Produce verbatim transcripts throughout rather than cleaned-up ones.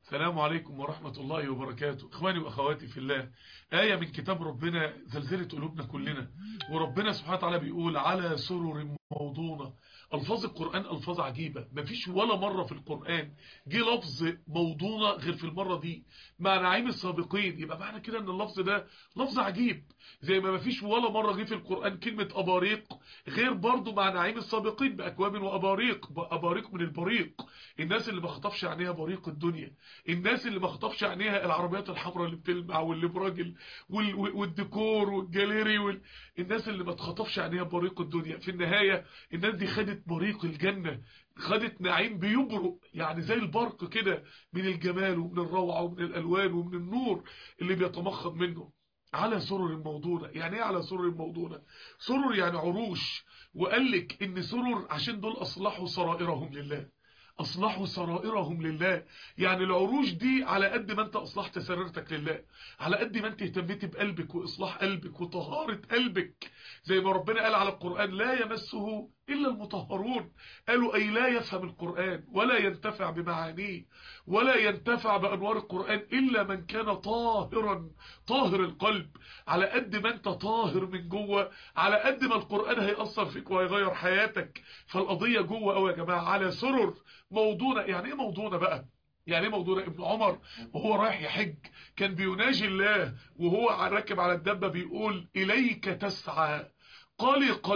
السلام عليكم ورحمة الله وبركاته. إخواني وأخواتي في الله، آية من كتاب ربنا زلزلت قلوبنا كلنا. وربنا سبحانه وتعالى بيقول على سرر موضونة. ألفاظ القرآن ألفاظ عجيبة، مفيش ولا مرة في القرآن جه لفظ موضونة غير في المرة دي مع نعيم السابقين. يبقى معنى كده أن اللفظ ده لفظ عجيب، زي ما مفيش ولا مرة جه في القرآن كلمة أباريق غير برضو مع نعيم السابقين بأكواب وأباريق. أباريق من البريق، الناس اللي ما خطفش عينيها بريق الدنيا، الناس اللي ما خطفش عينيها العربيات الحمراء اللي بتلمع واللي براجل وال... والديكور والجاليري وال... الناس اللي ما تخطفش عينيها بريق الدنيا. في النهاية الناس دي خدت بريق الجنة، خدت نعيم بيبرق يعني زي البرق كده من الجمال ومن الروعة ومن الألوان ومن النور اللي بيتمخض منه. على سرر موضونة. يعني ايه على سرر موضونة؟ سرر يعني عروش. وقال لك ان سرر عشان دول اصلحوا سرائرهم لله، اصلحوا سرائرهم لله. يعني العروش دي على قد ما انت اصلحت سريرتك لله، على قد ما انت اهتميت بقلبك واصلاح قلبك وطهارة قلبك. زي ما ربنا قال على القرآن لا يمسه الا المطهرون. قالوا اي لا يفهم القرآن ولا ينتفع بمعانيه ولا ينتفع بانوار القرآن الا من كان طاهرا، طاهر القلب. على قد ما انت طاهر من جوه على قد ما القرآن هيأثر فيك وهيغير حياتك. فالقضية جوه قوي يا جماعة. على سرر موضونة. يعني ايه موضونة بقى؟ يعني ايه موضونة؟ ابن عمر وهو رايح يحج كان بيناجي الله وهو راكب على الدبة بيقول إليك تسعى قلقا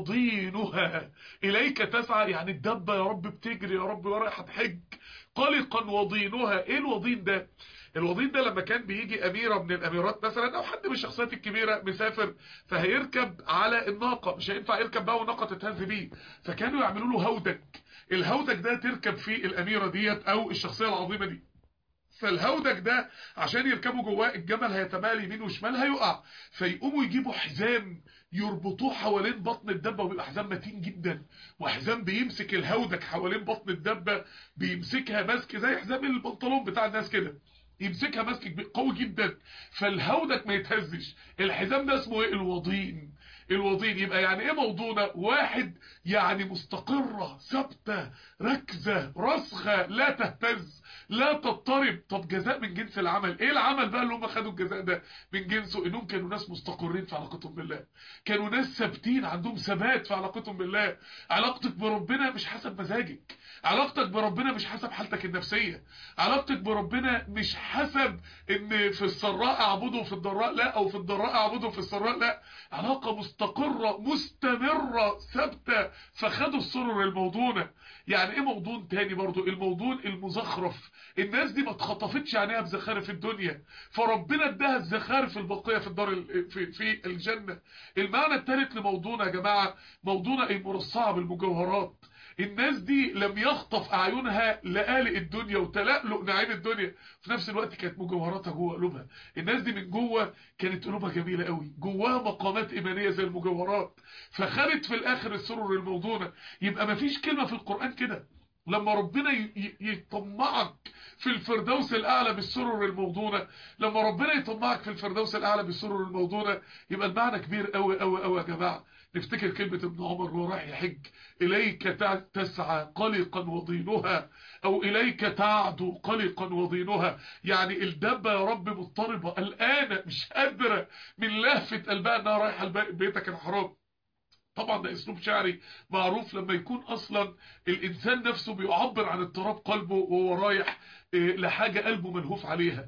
وضينها. إليك تسعى يعني الدبة يا رب بتجري، يا رب رايح تحج. قلقا وضينها. ايه الوضين ده؟ الوضين ده لما كان بيجي أميرة من الأميرات مثلا أو حد من الشخصيات الكبيرة مسافر فهيركب على الناقة، مش هينفع يركب بقى والناقة تتهز بيه، فكانوا يعملوا له هودج. الهودج ده تركب فيه الأميرة ديت أو الشخصية العظيمة دي. فالهودج ده عشان يركبوا جواه الجمل هيتمال يمين وشمال هيقع، فيقوموا يجيبوا حزام يربطوه حوالين بطن الدبة، وبيبقى حزام متين جدا، وحزام بيمسك الهودج حوالين بطن الدبة، بيمسكها ماسك زي حزام البنطلون بتاع الناس كده، يمسكها ماسك قوي جدا فالهودج ما يتهزش. الحزام ده اسمه ايه؟ الوضين. الوضين يبقى يعني ايه موضونة؟ واحد يعني مستقرة ثابتة ركزة راسخة لا تهتز لا تضطرب. طب جزاء من جنس العمل. ايه العمل بقى اللي هم خدوا الجزاء ده من جنسه؟ انهم كانوا ناس مستقرين في علاقتهم بالله، كانوا ناس ثابتين عندهم ثبات في علاقتهم بالله. علاقتك بربنا مش حسب مزاجك، علاقتك بربنا مش حسب حالتك النفسية، علاقتك بربنا مش حسب ان في السراء اعبده وفي الضراء لا، او في الضراء اعبده وفي السراء لا. علاقة مستقرة مستمرة ثابتة. فخدوا السرر الموضونة. يعني ايه موضون تاني برضو؟ الموضون المزخرف. الناس دي ما اتخطفتش عينيها بزخارف الدنيا فربنا اداها الزخارف الباقية في الدار ال- في, في الجنة. المعنى الثالث لموضونة يا جماعة، موضونة المرصعة بالمجوهرات. الناس دي لم يخطف اعينها لآلئ الدنيا وتلألؤ نعيم الدنيا، في نفس الوقت كانت مجوهراتها جوه قلوبها. الناس دي من جوه كانت قلوبها جميلة قوي، جواها مقامات ايمانية زي المجوهرات، فخدت في الاخر السرر الموضونة. يبقى مفيش كلمة في القرآن كده لما ربنا ي- ي- يطمعك في الفردوس الاعلى بالسرر الموضونة. لما ربنا يطمعك في الفردوس الاعلى بالسرر الموضونة يبقى المعنى كبير قوي قوي قوي يا جماعة. نفتكر كلمة ابن عمر وهو رايح يحج، إليك تع- تسعى قلقا وضينها، أو إليك تعدو قلقا وضينها. يعني الدبة يا رب مضطربة قلقانة مش قادرة من لهفة قلبها انها رايحة الب- بيتك الحرام. طبعا ده اسلوب شعري معروف لما يكون اصلا الانسان نفسه بيعبر عن اضطراب قلبه وهو رايح آه، لحاجة قلبه ملهوف عليها.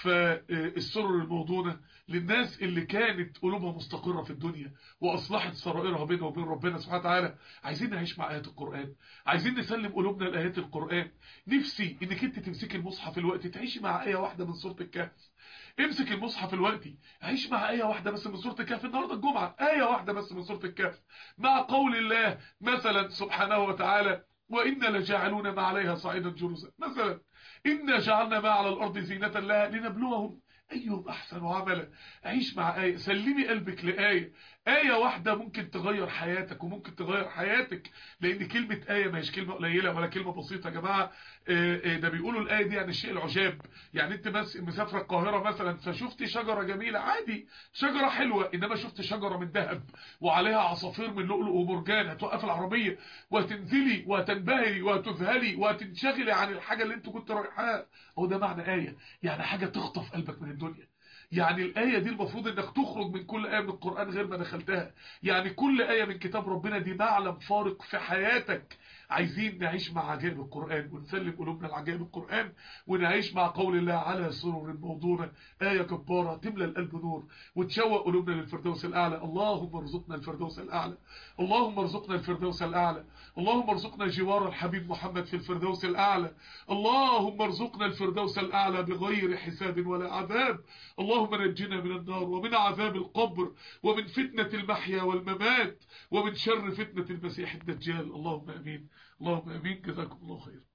فالسرر الموضونة للناس اللي كانت قلوبها مستقرة في الدنيا واصلحت سرائرها بينها وبين ربنا سبحانه وتعالى. عايزين نعيش مع ايات القرآن، عايزين نسلم قلوبنا لايات القرآن. نفسي انك انت تمسكي المصحف الوقت تعيشي مع ايه واحدة من سورة الكهف. امسك المصحف الوقتي عيش مع آية واحدة بس من سورة الكهف. النهاردة الجمعة آية واحدة بس من سورة الكهف مع قول الله مثلا سبحانه وتعالى وإنا لجاعلون ما عليها صعيدا جرزا. مثلا إنا جعلنا ما على الأرض زينة لها لنبلوهم أيهم أحسن عملا. عيش مع آية، سلمي قلبك لآية. آية واحدة ممكن تغير حياتك وممكن تغير حياتك، لأن كلمة آية ما هيش كلمة قليلة ولا كلمة بسيطة يا جماعة. آه، آه، ده بيقولوا الآية دي يعني الشيء العجاب. يعني أنت بس مسافرة القاهرة مثلا فشفت شجرة جميلة عادي، شجرة حلوة، إنما شفت شجرة من ذهب وعليها عصافير من لؤلؤ ومرجان، هتوقف العربية وهتنزلي وهتنبهري وهتذهلي وهتنشغلي عن الحاجة اللي أنت كنت رايحاها. هو ده معنى آية، يعني حاجة تخطف قلبك من الدنيا. يعني الآية دي المفروض انك تخرج من كل آية من القرآن غير ما دخلتها. يعني كل آية من كتاب ربنا دي معلم فارق في حياتك. عايزين نعيش مع عجائب القرآن ونسلم قلوبنا لعجائب القرآن، ونعيش مع قول الله على سرر موضونة. آية كبارة تملى القلب نور وتشوق قلوبنا للفردوس الأعلى. اللهم ارزقنا الفردوس الأعلى، اللهم ارزقنا الفردوس الأعلى، اللهم ارزقنا جوار الحبيب محمد في الفردوس الأعلى، اللهم ارزقنا الفردوس الأعلى بغير حساب ولا عذاب. اللهم نجنا من النار ومن عذاب القبر ومن فتنة المحيا والممات ومن شر فتنة المسيح الدجال. اللهم امين، اللهم امين. جزاكم الله خير.